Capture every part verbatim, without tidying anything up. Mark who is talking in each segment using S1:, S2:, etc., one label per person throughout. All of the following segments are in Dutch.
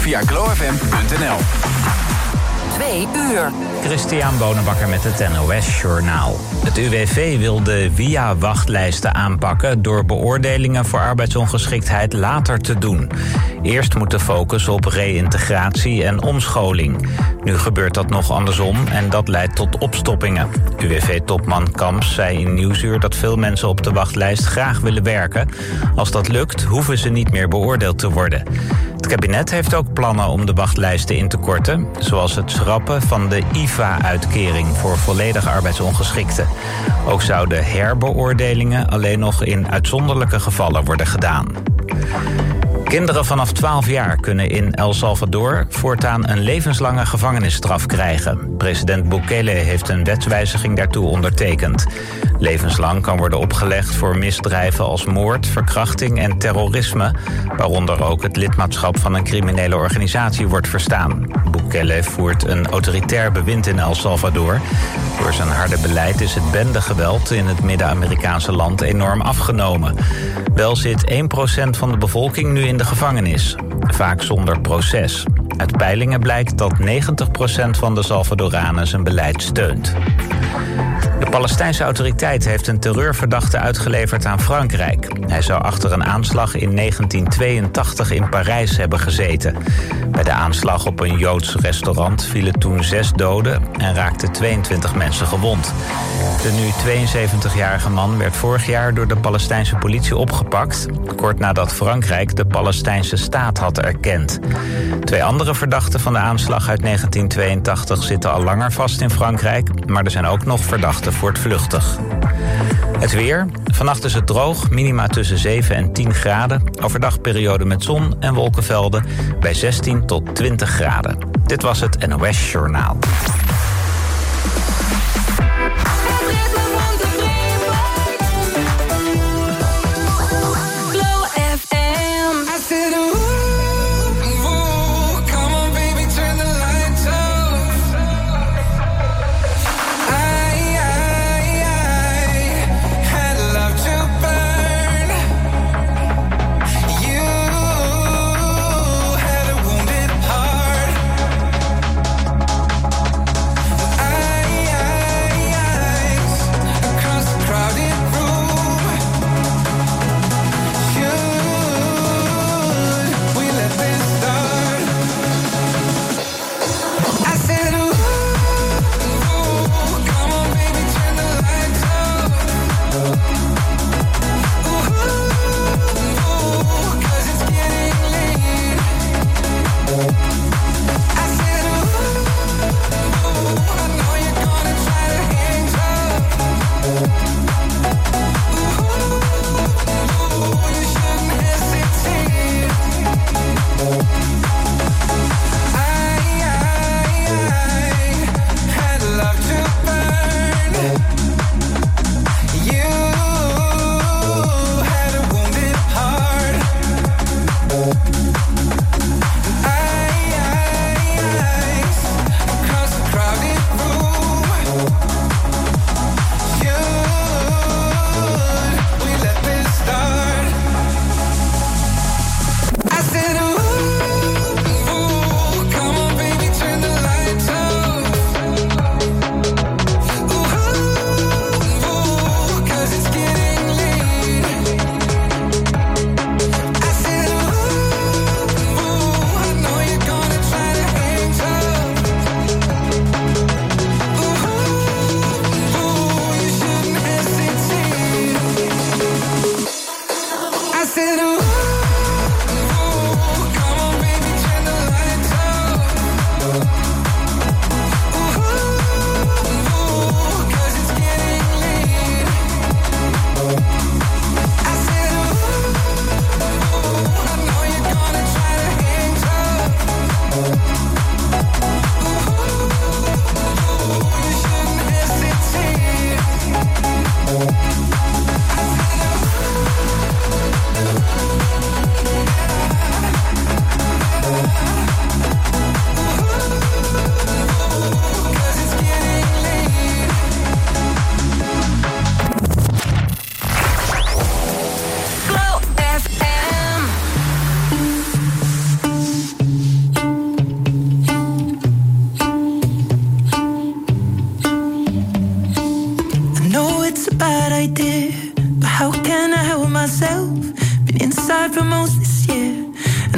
S1: via glow f m punt n l.
S2: Twee uur.
S3: Christian Bonenbakker met het N O S-journaal. Het U W V wil de W I A-wachtlijsten aanpakken door beoordelingen voor arbeidsongeschiktheid later te doen. Eerst moet de focus op reïntegratie en omscholing. Nu gebeurt dat nog andersom en dat leidt tot opstoppingen. U W V-topman Kamps zei in Nieuwsuur dat veel mensen op de wachtlijst graag willen werken. Als dat lukt, hoeven ze niet meer beoordeeld te worden. Het kabinet heeft ook plannen om de wachtlijsten in te korten, zoals het schrappen van de I V A-uitkering voor volledig arbeidsongeschikten. Ook zouden herbeoordelingen alleen nog in uitzonderlijke gevallen worden gedaan. Kinderen vanaf twaalf jaar kunnen in El Salvador voortaan een levenslange gevangenisstraf krijgen. President Bukele heeft een wetswijziging daartoe ondertekend. Levenslang kan worden opgelegd voor misdrijven als moord, verkrachting en terrorisme, waaronder ook het lidmaatschap van een criminele organisatie wordt verstaan. Bukele voert een autoritair bewind in El Salvador. Door zijn harde beleid is het bendegeweld in het Midden-Amerikaanse land enorm afgenomen. Wel zit één procent van de bevolking nu in de gevangenis, vaak zonder proces. Uit peilingen blijkt dat negentig procent van de Salvadoranen zijn beleid steunt. De Palestijnse autoriteit heeft een terreurverdachte uitgeleverd aan Frankrijk. Hij zou achter een aanslag in negentien tweeëntachtig in Parijs hebben gezeten. Bij de aanslag op een Joods restaurant vielen toen zes doden en raakten tweeëntwintig mensen gewond. De nu tweeënzeventigjarige man werd vorig jaar door de Palestijnse politie opgepakt, kort nadat Frankrijk de Palestijnse staat had erkend. Twee andere verdachten van de aanslag uit negentien tweeëntachtig zitten al langer vast in Frankrijk, maar er zijn ook nog verdachten voortvluchtig. Het weer. Vannacht is het droog, minima tussen zeven en tien graden. Overdag periode met zon en wolkenvelden bij zestien tot twintig graden. Dit was het N O S-journaal.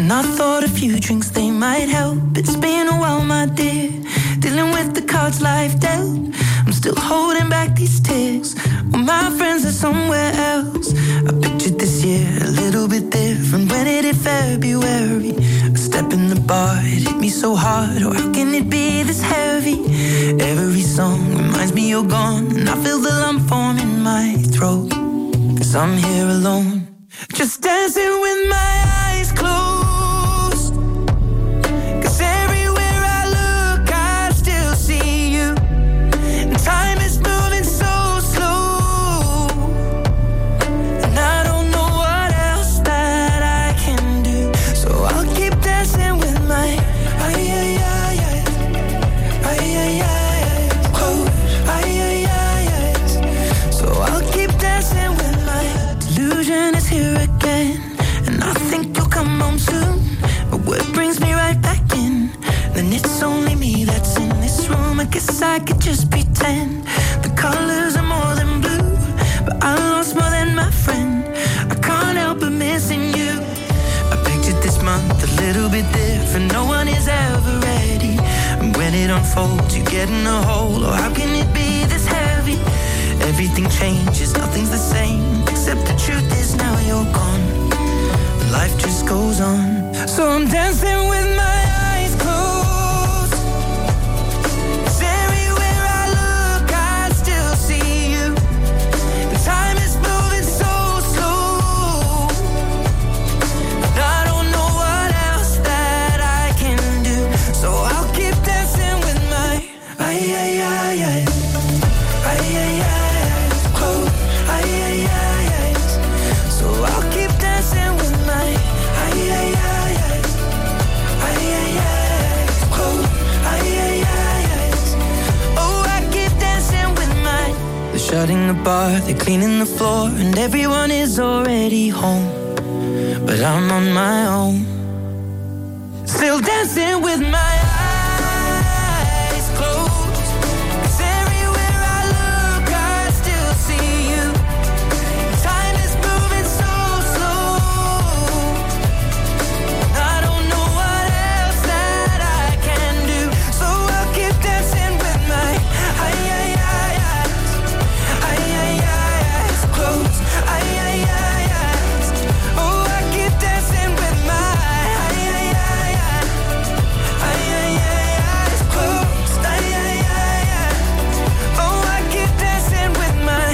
S1: And I thought a few drinks, they might help. It's been a while, my dear, dealing with the cards life dealt. I'm still holding back these tears, well, my friends are somewhere else. I pictured this year a little bit different. When it hit February, a step in the bar, it hit me so hard. Oh, how can it be this heavy? Every song reminds me you're gone, and I feel the lump form in my throat. Cause I'm here alone, just dancing with my eyes closed. Cause everywhere I look, I still see you. And time is moving so slow, and I don't know what else that I can do. So I'll keep dancing with my ay ay ay ay ay ay ay close ay ay ay ay. So I'll keep dancing with my delusion is here again, and I think you'll come home soon. But what brings me right back in? Then it's only me that's in this room. I guess I could just pretend the colors are more than blue, but I lost more than my friend. I can't help but missing you. I pictured this month a little bit different. No one is ever ready, and when it unfolds, you get in a hole. Oh, how can it be this heavy? Everything changes, nothing's the same, except the truth is now you're gone. Life just goes on, so I'm dancing with my eyes closed. 'Cause everywhere I look, I still see you. And time is moving so slow, and I don't know what else that I can do. So I'll keep dancing with my ay ay ay ay ay ay ay. So I'll keep dancing with my ay ay ay ay ay ay ay. Ay ay ay ay. Oh, I keep dancing with my. They're shutting the bar, they're cleaning the floor, and everyone is already home, but I'm on my own, still dancing with my eyes closed. 'Cause everywhere I look, I still see you. Time is moving so slow, I don't know what else that I can do. So I'll keep dancing with my ay ay ay eyes, ay ay ay eyes closed, ay ay ay eyes. Oh, I keep dancing with my ay ay ay ay ay ay eyes closed, ay ay ay ay. Oh, I keep dancing with my.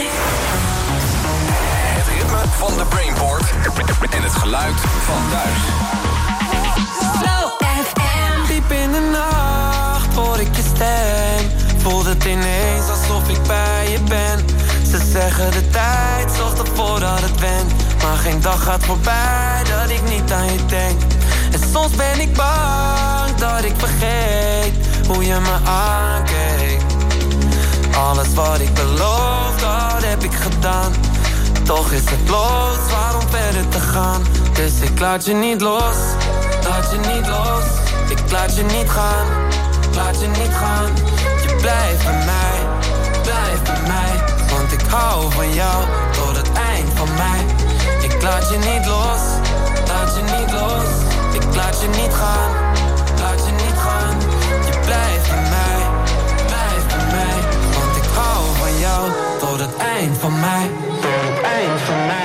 S4: Het ritme van de Brainport en het geluid van thuis.
S1: Flow F M. Diep in de nacht hoor ik je stem. Voelt het ineens alsof ik bij je ben. Ze zeggen de tijd zorgt ervoor dat het went, maar geen dag gaat voorbij dat ik niet aan je denk. En soms ben ik bang dat ik vergeet hoe je me aankeek. Alles wat ik beloof, dat heb ik gedaan. Toch is het los, waarom verder te gaan? Dus ik laat je niet los, laat je niet los. Ik laat je niet gaan, laat je niet gaan. Je blijft bij mij, blijf bij mij. Want ik hou van jou tot het eind van mij. Ik laat je niet los, laat je niet los. Ik laat je niet gaan, laat je niet gaan. Je blijft bij mij, blijf bij mij. Want ik hou van jou tot het eind van mij. Tot het eind van mij.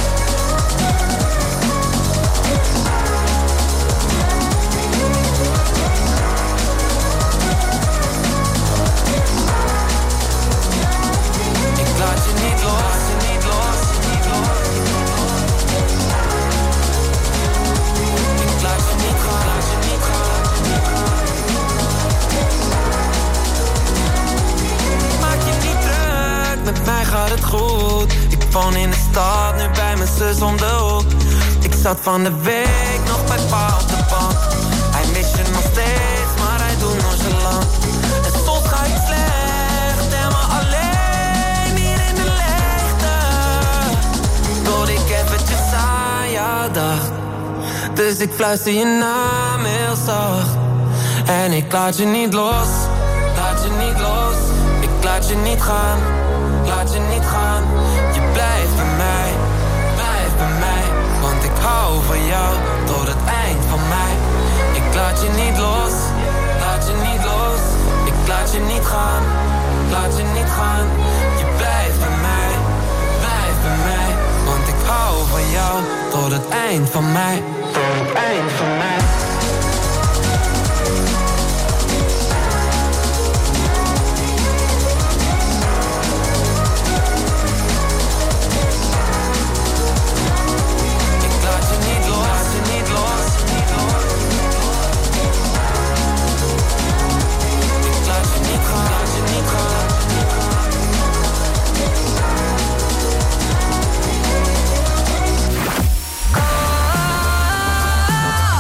S1: Ik laat je niet los, niet los, niet los. Ik laat je niet gaan, laat je niet gaan. Maak je niet druk, met mij gaat het goed. Ik woon in de stad, nu bij mijn zus om de hoek. Ik zat van de week nog bij pa op de bank. Hij mist je nog steeds, maar hij doet nonchalant. En soms ga ik slecht en maar alleen hier in de leegte. Tot ik eventjes aan jou dacht. Dus ik fluister je naam heel zacht. En ik laat je niet los, laat je niet los. Ik laat je niet gaan, laat je niet gaan. Je blijft bij mij, blijf bij mij. Want ik hou van jou tot het eind van
S5: van mij. Ik laat je niet los, laat je niet los. Ik laat je niet gaan, laat je niet gaan. Je blijft bij mij, blijf bij mij. Want ik hou van jou tot het eind van mij. Tot het eind van mij.
S1: Oh,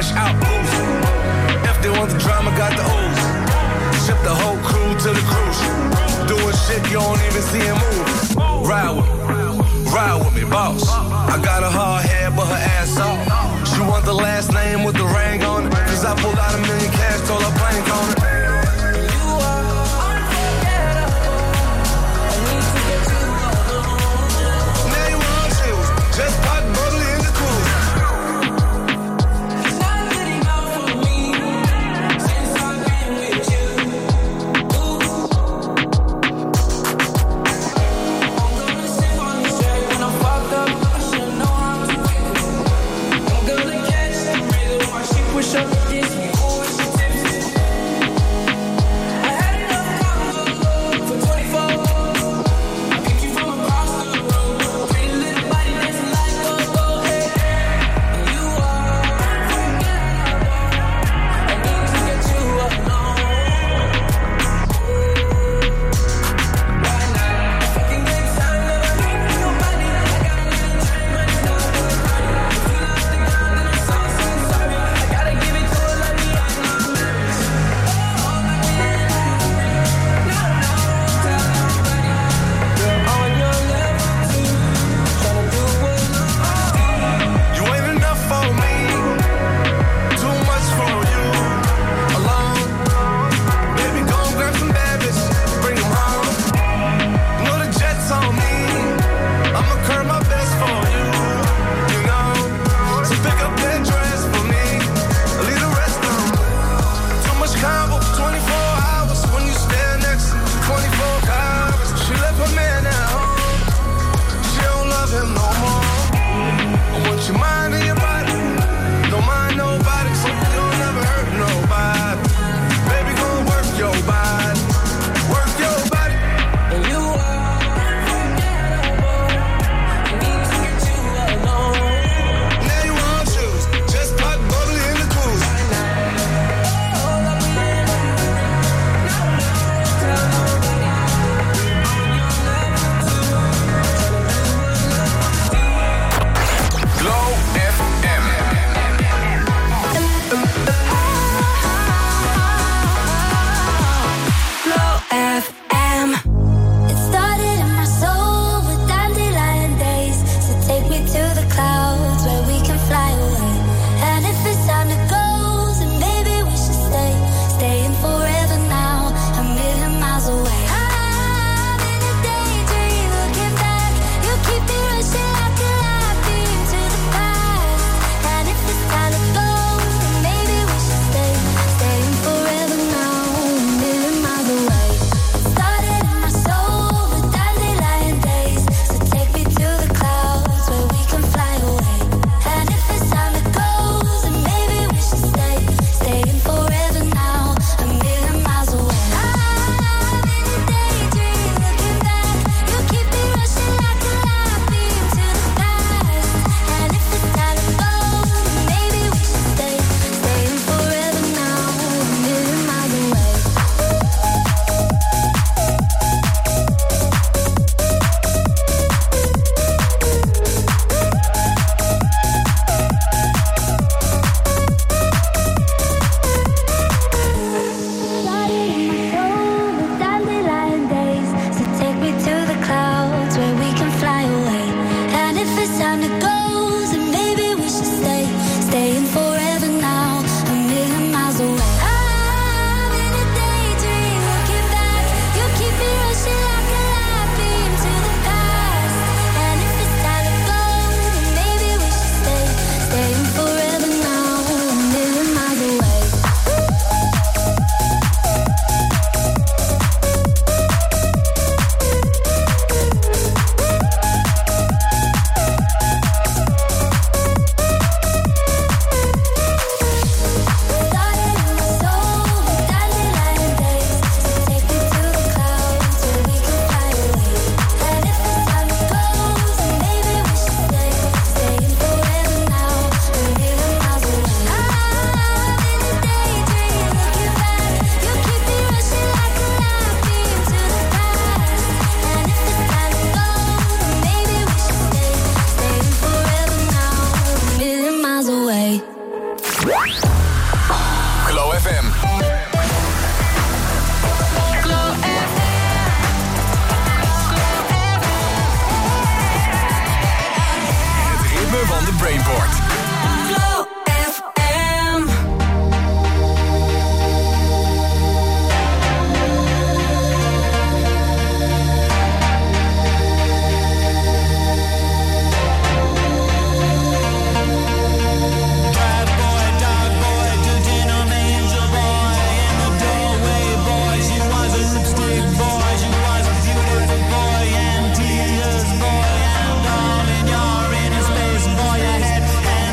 S6: fresh out booze. If they want the drama, got the ooze. Ship the whole crew to the cruise. Doing shit you don't even see him move. Ride with me, ride with me, boss. I got a hard head, but her ass off. She want the last name with the ring on it. Cause I pulled out a million cash, told her blank on it. Just pop bubbly in the cruise. It's not good enough for me since I've been with you. Ooh. I'm gonna sip on this track when I'm fucked up. I should know how to feel. I'm gonna catch the rhythm while she push up this me. Oh, she tips it.
S4: Brainport.
S2: Glow F M.
S7: Boy, and all in your inner space, boy, your head and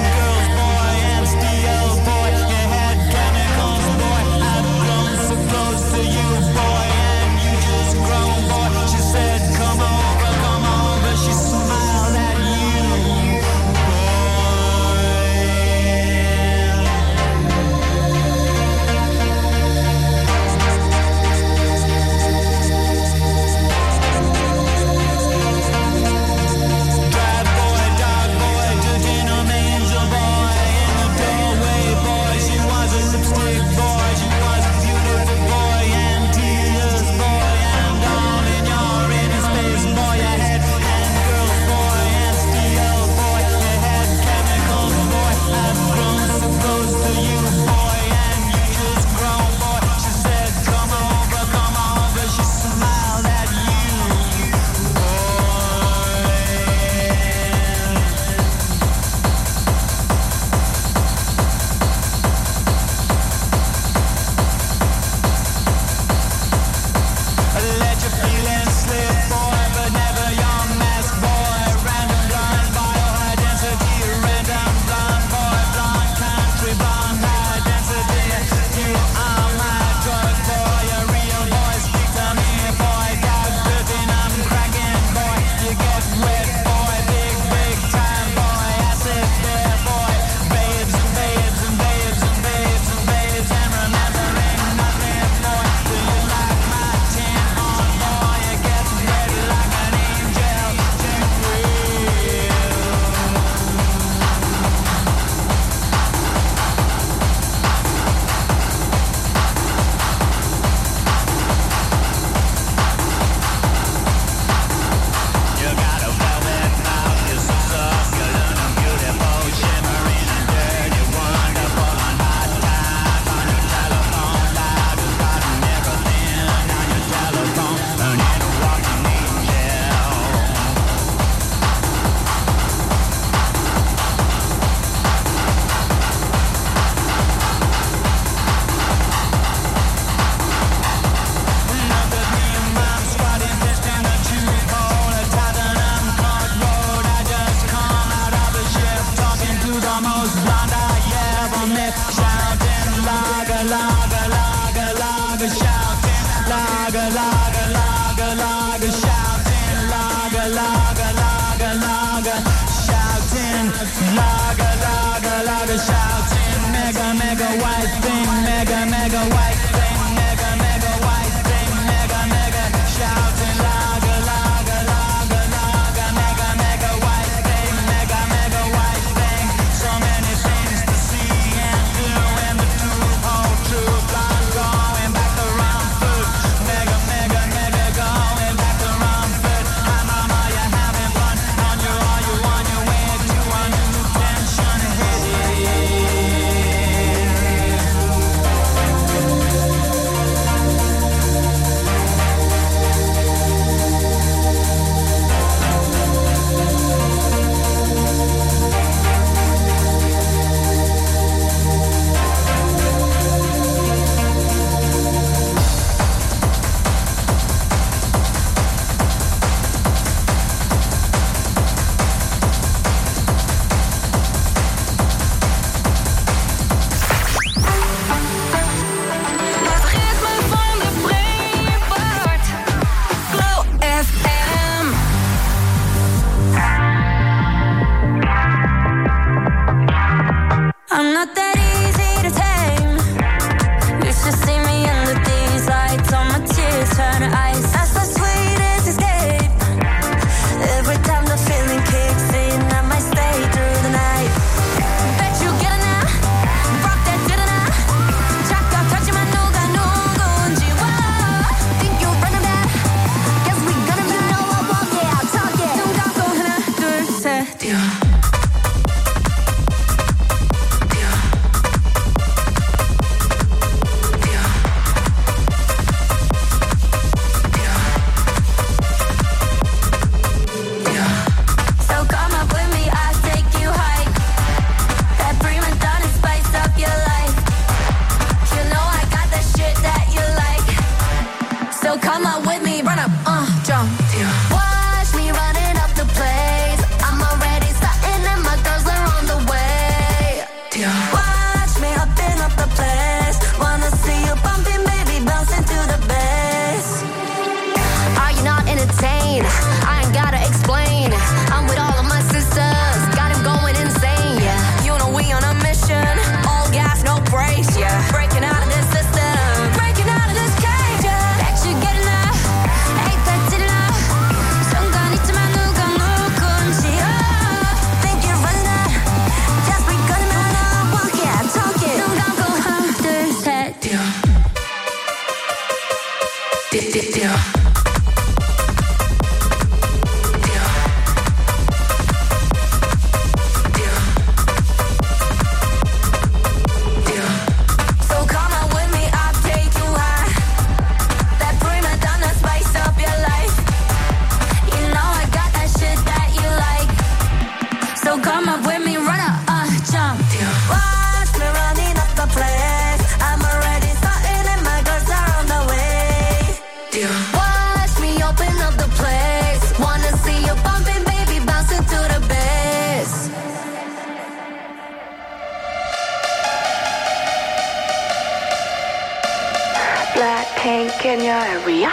S7: Blackpink in your area.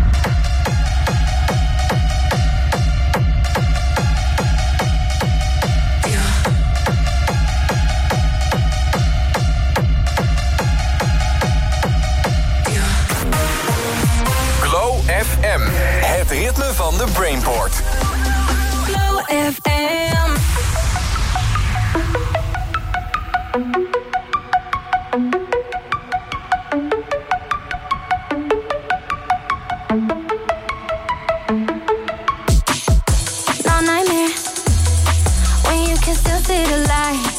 S4: Glow F M, het ritme van de Brainport.
S2: Glow F M.
S1: No nightmare when you can still see the light.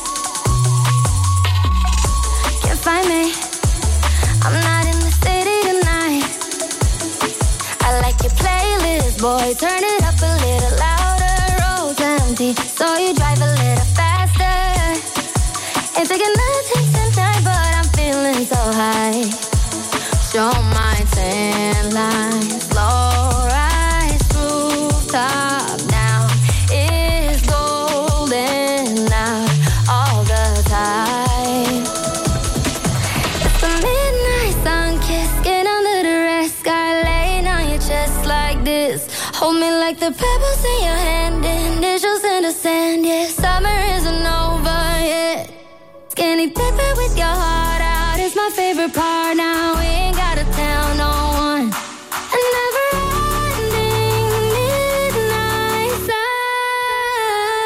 S1: Can't find me, I'm not in the city tonight. I like your playlist, boy, turn it up a little louder. Roads empty, so you drive a little faster. Ain't taking nothing tonight, but I'm feeling so high. Show my tan line, slow rise, rooftop down. It's golden out all the time. It's the midnight sun kiss, get under the red sky, laying on your chest like this. Hold me like the pebbles in your hand, initials in the sand. Yeah, summer isn't over yet. Skinny dipping with your heart out is my favorite part. Now we ain't gotta tell no one. A never-ending midnight sun.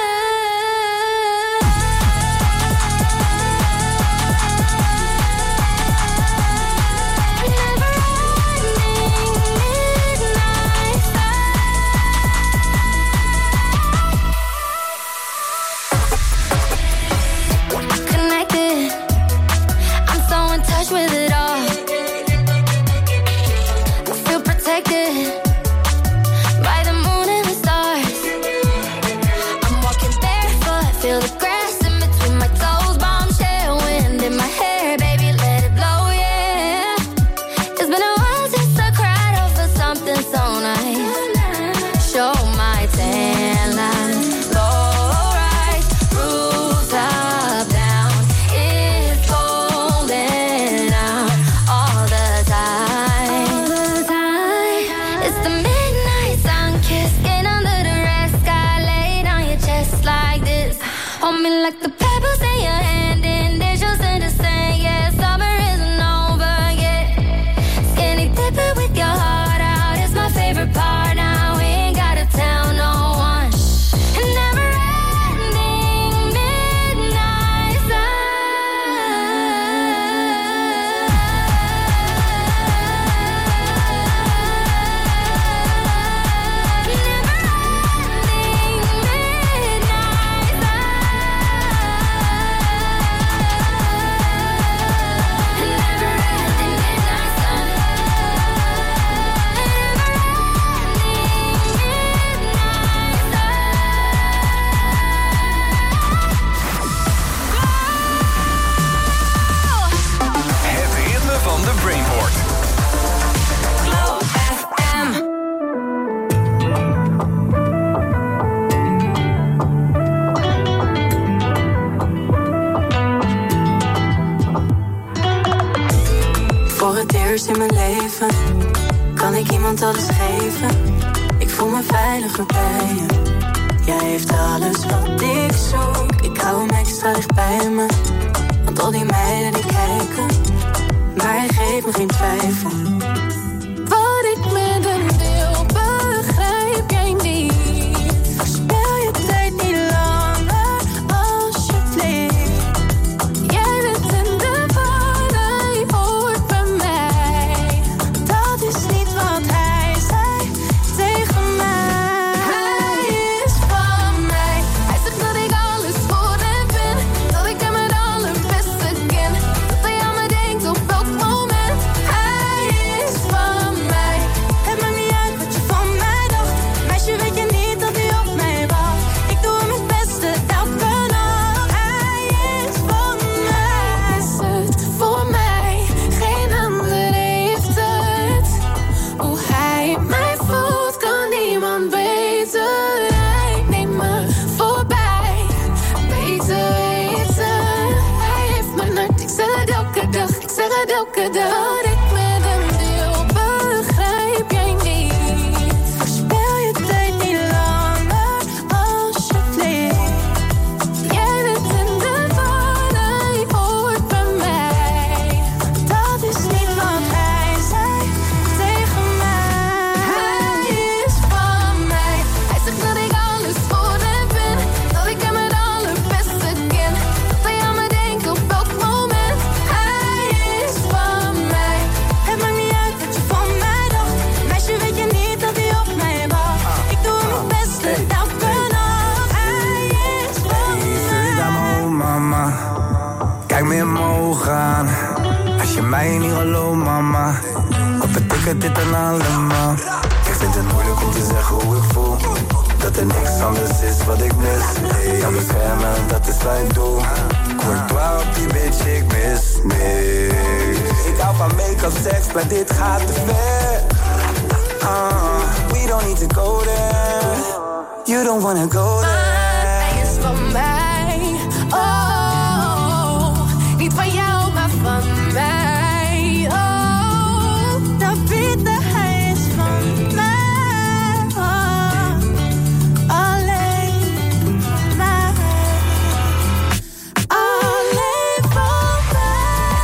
S1: A never-ending midnight sun. Connected, I'm so in touch with it all. I feel protected by the moon and the stars. I'm walking barefoot, feel the grass in between my toes. Bombshell wind in my hair, baby, let it blow, yeah. It's been a while since I cried over something so nice. Show my tan line, low rise, rooftop down. It's golden out all the time. All the time. It's the midnight sun kiss, get under the red sky, laid on your chest like this. Hold me like the pebbles in your hand, initials in the sand. Yeah, summer isn't over yet. Skinny dipping with your heart out is my favorite part. Now we ain't gotta tell no one. A never-ending midnight sun. Never-ending midnight sun. Never-ending midnight sun.
S4: Het ritme van de Brainport.
S2: Glow F M.
S7: Voor het eerst in mijn leven kan ik iemand alles geven. Ik voel me veiliger bij je. Jij heeft alles wat ik zoek. Ik hou hem extra dicht bij me. Want al die meiden die kijken, maar hij geeft me geen twijfel. Wat ik met hem deel, begrijp jij niet. Verspil je tijd niet langer, alsjeblieft. Jij bent in de war, hij hoort bij mij. Dat is niet wat hij zei tegen mij. Hij is van mij. Hij zegt dat ik alles voor hem ben. Dat ik hem het allerbeste ken. Dat hij aan me denkt op elk moment. Hij is van mij. Het maakt niet uit wat je van mij dacht. Meisje, weet je niet dat hij op mij wacht. Ik doe hem het beste elke nacht. Hij is van mij. Is het voor mij? Geen ander heeft het. Hoe hij mij voelt kan niemand beter. Hij neemt me voorbij. Beter weten. Hij heeft mijn hart. Ik zeg het elke dag. Ik zeg het elke dag. Dat ik met hem
S8: mij niet hallo mama. Wat betekent dit dan allemaal? Ik vind het moeilijk om te zeggen hoe ik voel. Dat er niks anders is wat ik mis. Hey, kan beschermen, dat is wat ik doe. Courtois op die bitch, ik mis niks. Ik hou van make-up, seks, maar dit gaat te ver. Uh, we don't need to go there. You don't wanna go there.
S9: Hij is van mij. Oh, niet van jou, maar van mij. Oh, David, hij is van mij. Oh, alleen mij. Alleen van mij.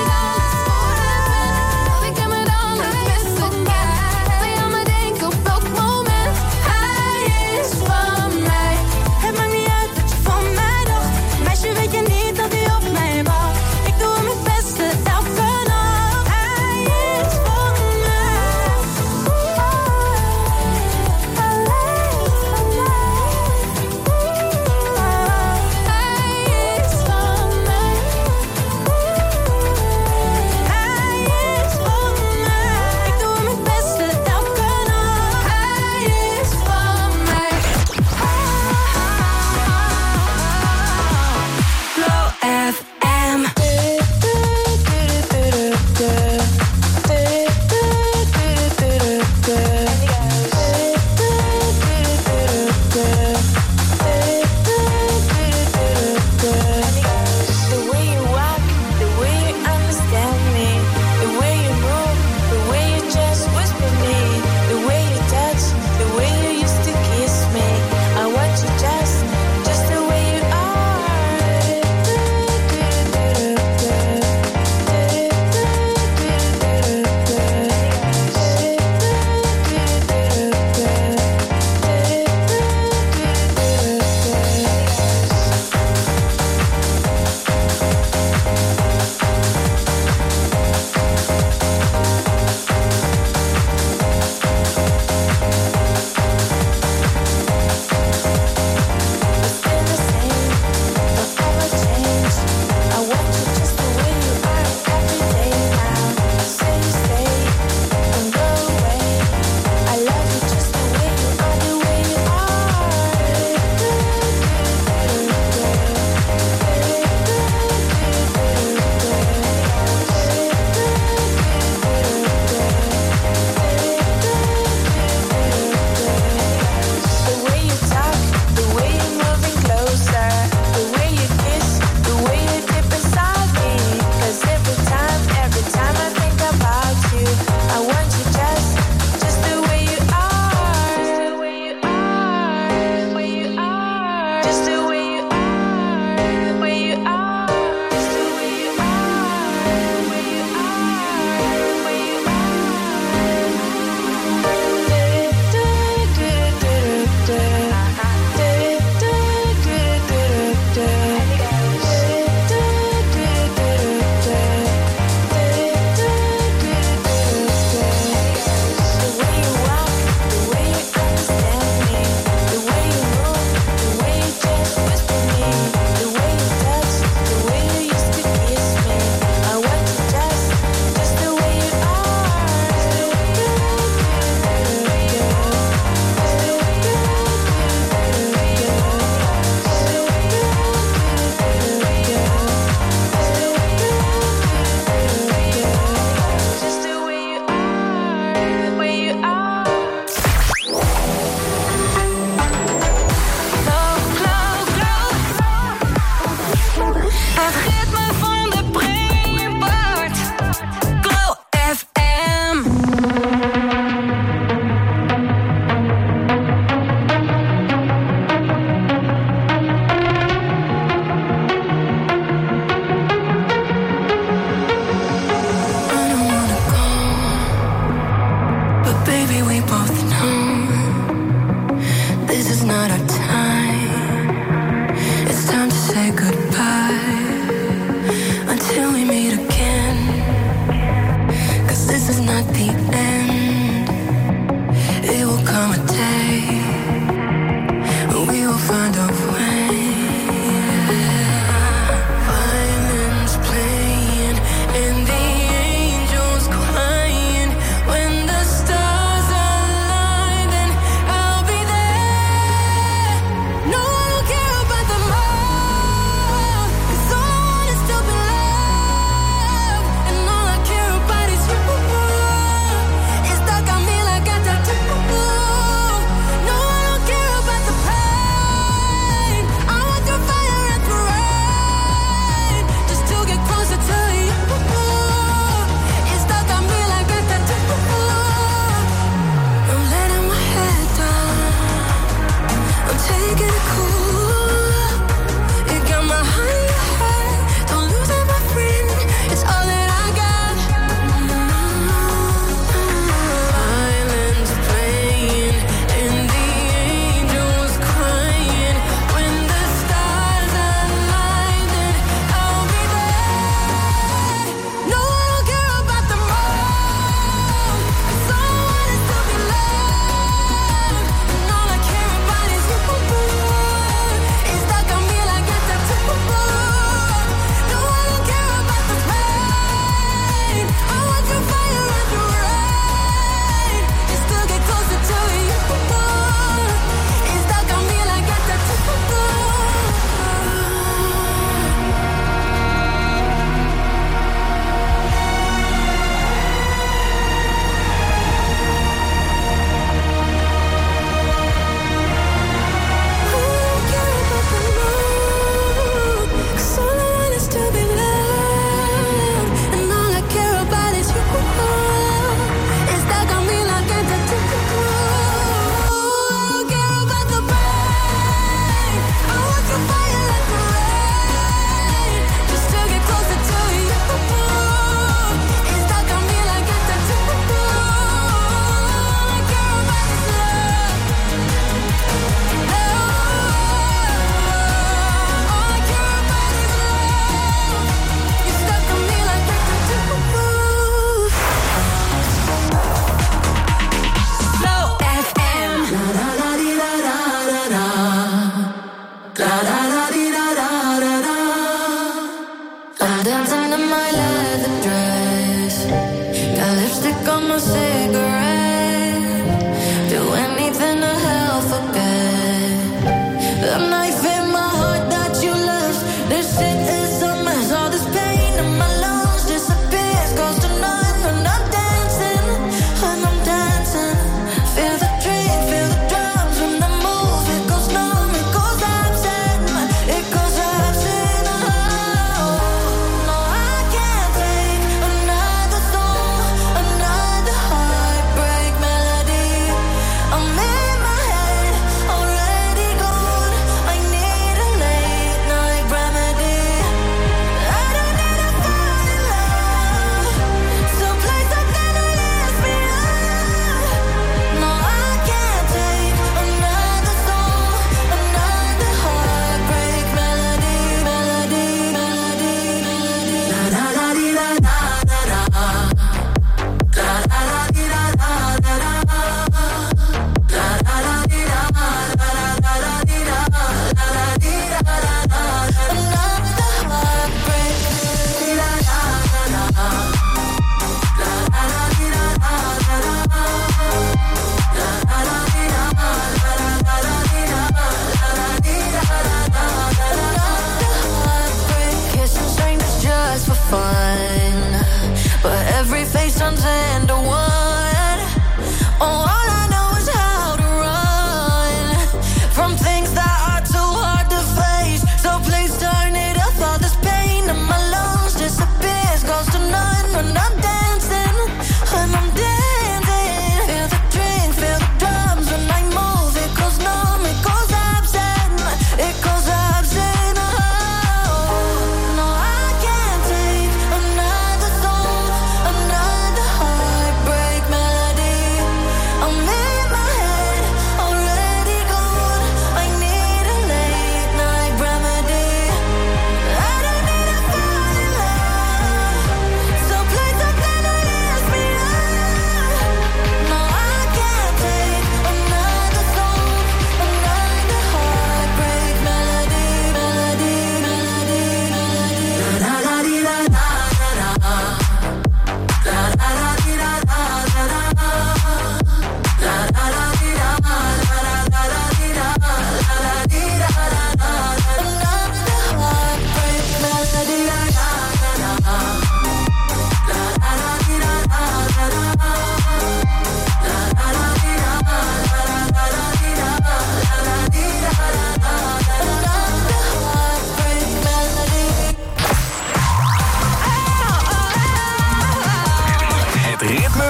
S9: Ik heb het allerbest voor mij. Wil je me denken op elk moment? Hij is van mij. Het maakt niet uit wat je van mij dacht. Meisje, weet je niet dat hij op mij wacht. Ik doe mijn beste elke nacht. Hij is van mij. Alleen van mij. Hij is van mij. Hij is van mij. Ik doe mijn beste elke nacht. Hij is van mij. Flow F M. The way you walk, the way you understand me, the way you move, the way you just whisper me, the way you touch, the way you used to kiss me. I want you just, just the way you
S7: Violins playing in the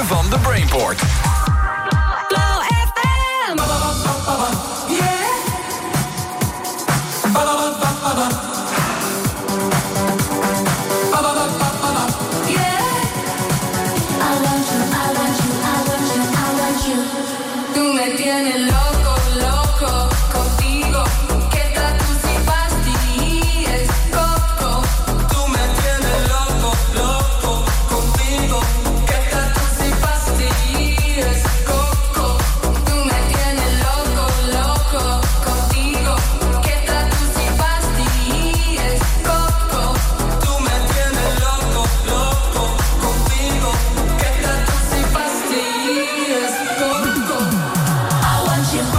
S4: van de Brainport.
S2: Glow F M.
S9: Tú me tienes loco, loco, contigo. ¿Qué tal tú si pastillas, coco? Tú me tienes loco, loco, contigo. ¿Qué tal tú si pastillas, coco? Tú me tienes loco, loco, contigo. ¿Qué tal tú si pastillas, coco? Tú me tienes loco, loco, contigo. ¿Qué tal tú si pastillas, coco? I want you.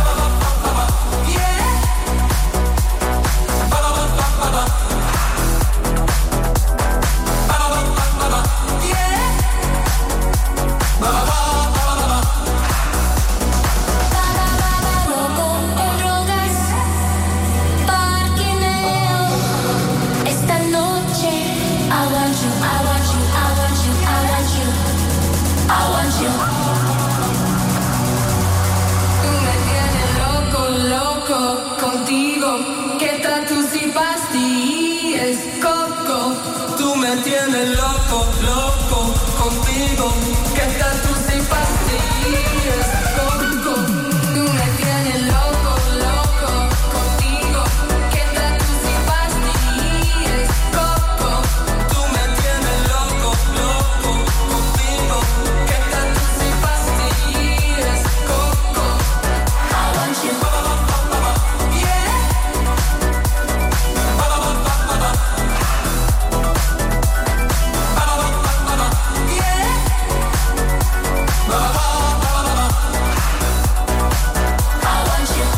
S10: Loco en drogas, parquineo. Esta noche, I want you, I want you, I want you, I want you, I want you.
S9: Tú me tienes loco, loco, contigo. ¿Qué tal tú si pastillas, coco? Tú me tienes loco, loco, contigo. ¿Qué tal tú si pastillas, coco? Tú me tienes loco, loco, contigo. ¿Qué tal tú si pastillas, coco? Tú me tienes loco, loco, contigo. ¿Qué tal tú si pastillas, coco?
S10: I want you. I want you.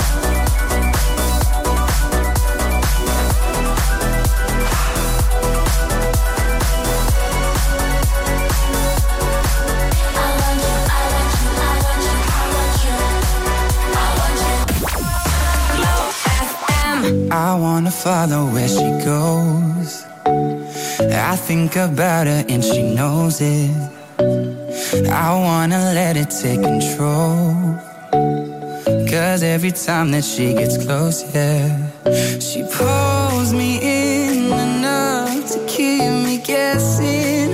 S10: I want you, I want you, I want you, I want you, I want you.
S2: Glow F M.
S1: I wanna follow where she goes. I think about her and she knows it. I wanna let it take control. Cause every time that she gets close, yeah, she pulls me in enough to keep me guessing.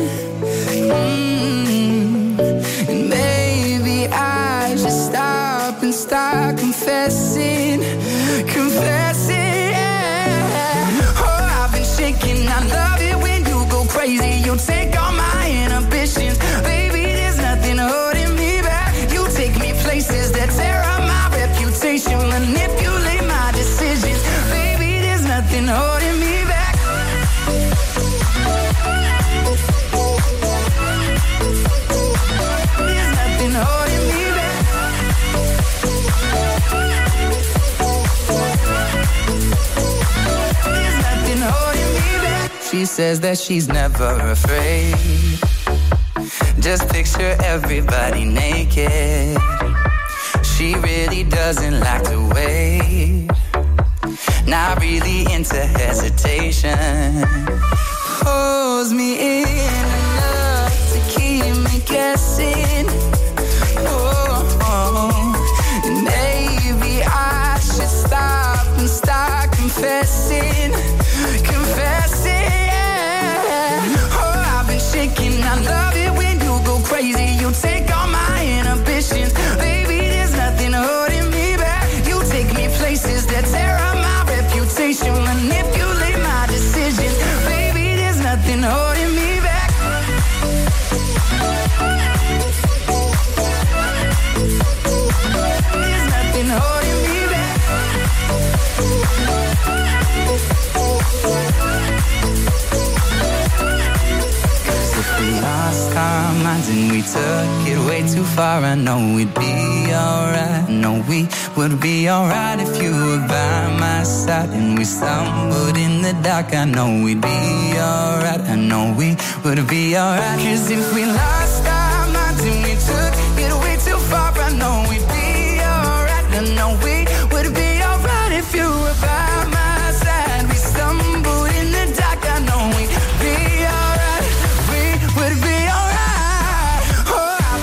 S1: Mm. And maybe I should stop and start confessing, confessing. Yeah. Oh, I've been shaking. I love it when you go crazy. You take all my inhibitions, baby. There's nothing holding me back. You take me places that tear up my reputation, manipulate my decisions, baby. There's nothing holding me back. There's nothing holding me back. There's nothing holding me back. She says that she's never afraid. Just picture everybody naked. She really doesn't like to wait. Not really into hesitation. Pulls me in enough to keep me guessing. Oh, oh. And maybe I should stop and start confessing, confessing. Yeah. Oh, I've been shaking. I love it when you go crazy. You take all my inhibitions, baby. There's nothing holding me back. You take me places that tear up my reputation, manipulate my decisions, baby. There's nothing holding me back. There's nothing holding me back. Cause if we lost our minds and we took it way too far, I know we'd be alright. I know we would be alright if you were by my side. And we stumbled in the dark, I know we'd be alright. I know we would be alright. Cause if we lost our minds and we took it way too far, I know we'd be alright. I know we would be alright if you were by my side. We stumbled in the dark, I know we'd be alright. We would be alright. Oh,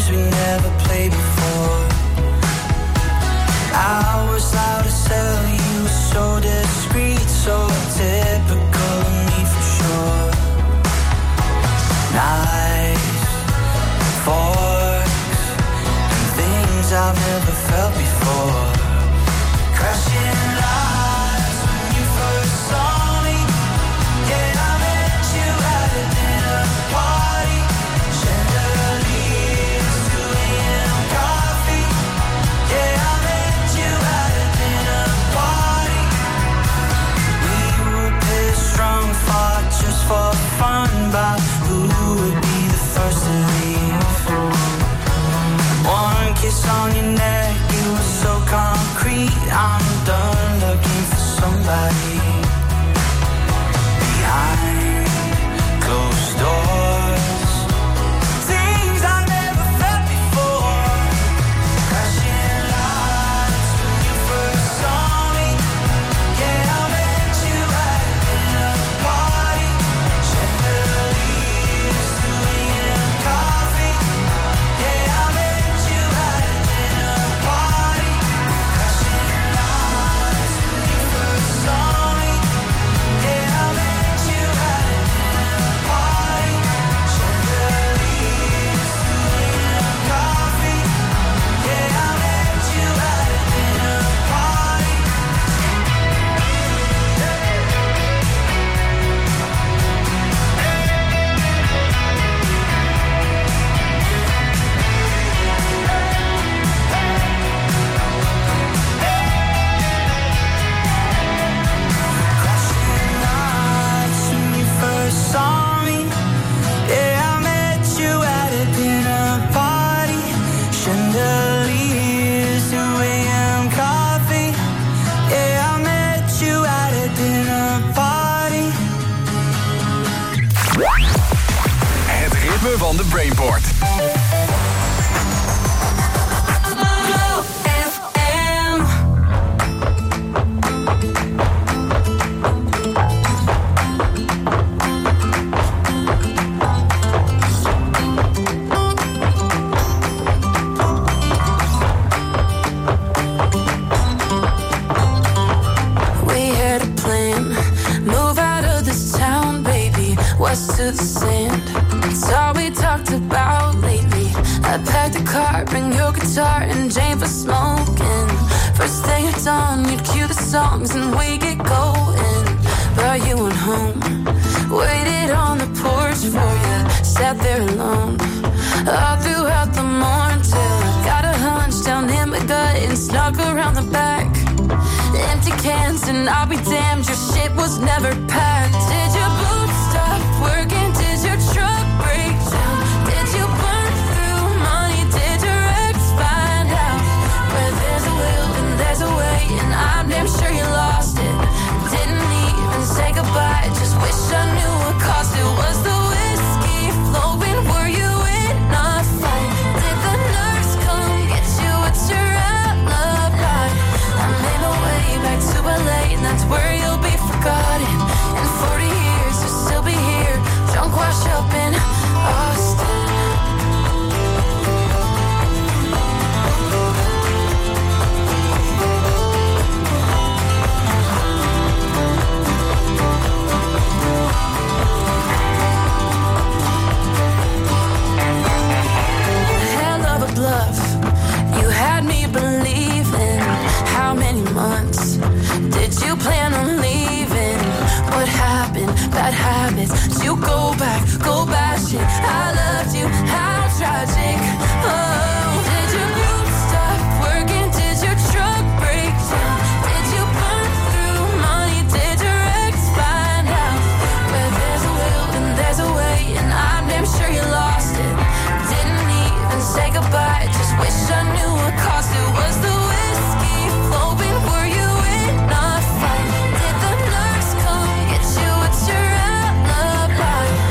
S1: we never played before. I was out to sell you, so discreet, so typical of me for sure. Knives, forks, and things I've never felt before. Crashing lights when you first saw me. Yeah, I met you at a dinner party. Chandeliers, two a.m. coffee. Yeah, I met you at a dinner party. We were pissed drunk, fought just for fun about who would be the first to leave. One kiss on your neck, it was so concrete. I'm done looking for somebody behind closed doors. Things I never felt before. Crashing lights when you first saw me. Yeah, I met you at a dinner party. Chandeliers, two a.m. coffee. Yeah, I met you at a dinner party. Crashing lights when you first saw me. Yeah, I met you at a dinner party. Chandeliers, two a.m. coffee. Yeah, I met you at a dinner party. Crashing lights when you first saw me. Yeah, I met you at a dinner party. Chandeliers, two a.m. coffee. Yeah, I met you at a dinner party.
S4: Het ritme van de Brainport.
S7: Glow F M.
S9: We had a plan, move out of this town, baby, west to the sand. It's all we talked about lately. I packed a car, bring your guitar and Jane for smoking. First thing at dawn, you'd cue the songs and we get going. But you went home, waited on the porch for you, sat there alone all throughout the morning till I got a hunch down in my gut and snuck around the back. Empty cans and I'll be damned, your shit was never packed. Did your boots stop working? Did your truck break down? Did you burn through money? Did your ex find out? Where there's a will and there's a way, and I'm damn sure you lost it. Didn't even say goodbye, just wish I knew what cost it. Was the whiskey flowing? Were you in a fight? Did the nurse come get you? What's your alibi? I made my way back to L A, and that's where you'll be forgotten. In forty years, you'll still be here, drunk, wash up in Austin. Hell of a bluff, you had me believing. How many months did you plan on leaving? What happened? Bad habits. Did you go back, go back shit? I loved you, how tragic. Oh, did your boots stop working? Did your truck break down? Did you burn through money? Did your ex find out? Where there's a will and there's a way, and I'm damn sure you lost it. Didn't even say goodbye, just wish I knew what cost it. Was the whiskey flowing? Were you in a fight? Did the nurse come get you? What's your alibi?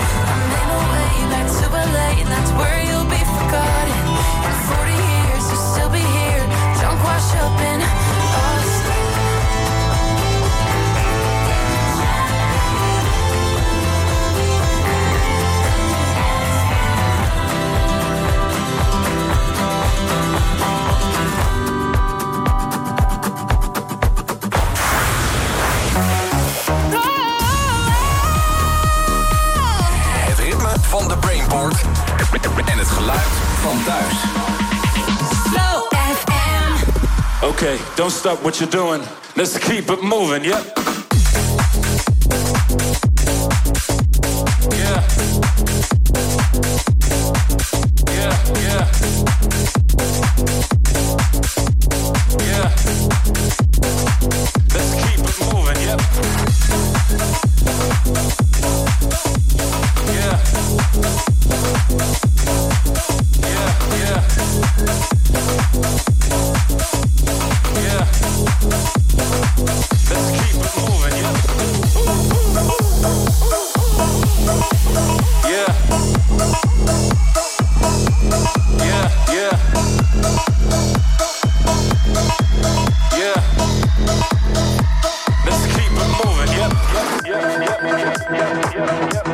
S5: Okay, don't stop what you're doing. Let's keep it moving, yep. Yeah. Yeah, yeah. Yeah. Let's keep it moving, yep. Yeah. Yeah, yeah. Yeah. Let's keep it moving, yeah. Yeah. Yeah, yeah. Yeah. Let's keep it moving, yep. Yep, yep, yep, yep, yep,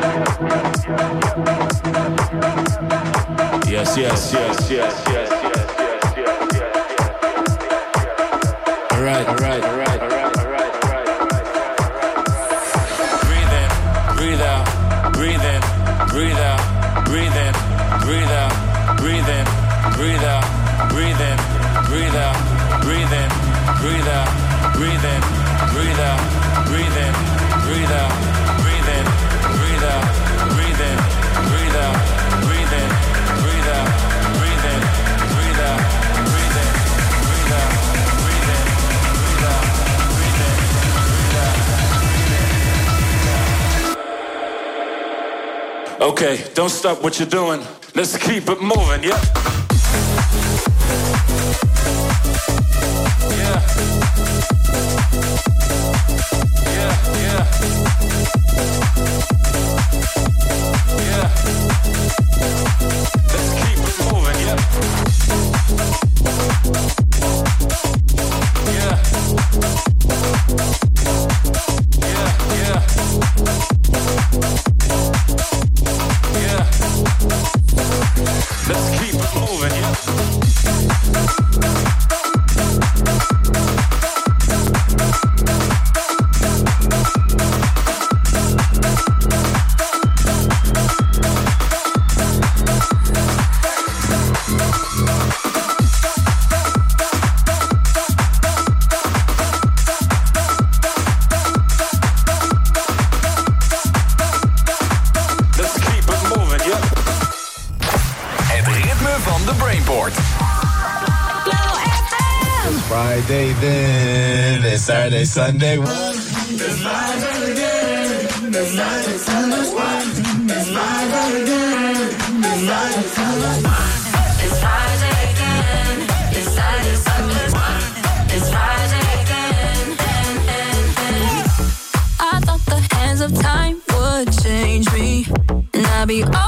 S5: yep. Yes, yes, yes, yes, yes, yes, yes, yes, yes. All right, all right, all right, all right, all right, all right, all right. Breathe in, breathe out, breathe in, breathe out, breathe in, breathe out, breathe in, breathe out, breathe in, breathe out, breathe in, breathe out, breathe in, breathe out, breathe in, breathe out, breathe in, breathe out, breathe in, breathe out, breathe in, breathe out, breathe in, breathe out, breathe in, breathe out, breathe in, breathe out, breathe in, breathe out, breathe in. Okay, don't stop what you're doing. Let's keep it moving, yep. Yeah. Yeah, yeah. Yeah. Let's keep it moving, yep. Yeah. Yeah, yeah. Yeah. Let's keep it moving, yep.
S11: Friday then, it's Saturday, Sunday.
S12: It's Friday again. It's Friday, Sunday. It's Friday again. It's Friday, Sunday. It's Friday again. It's Saturday, Sunday. It's Friday again. I thought the hands of time would change me, and I'd be all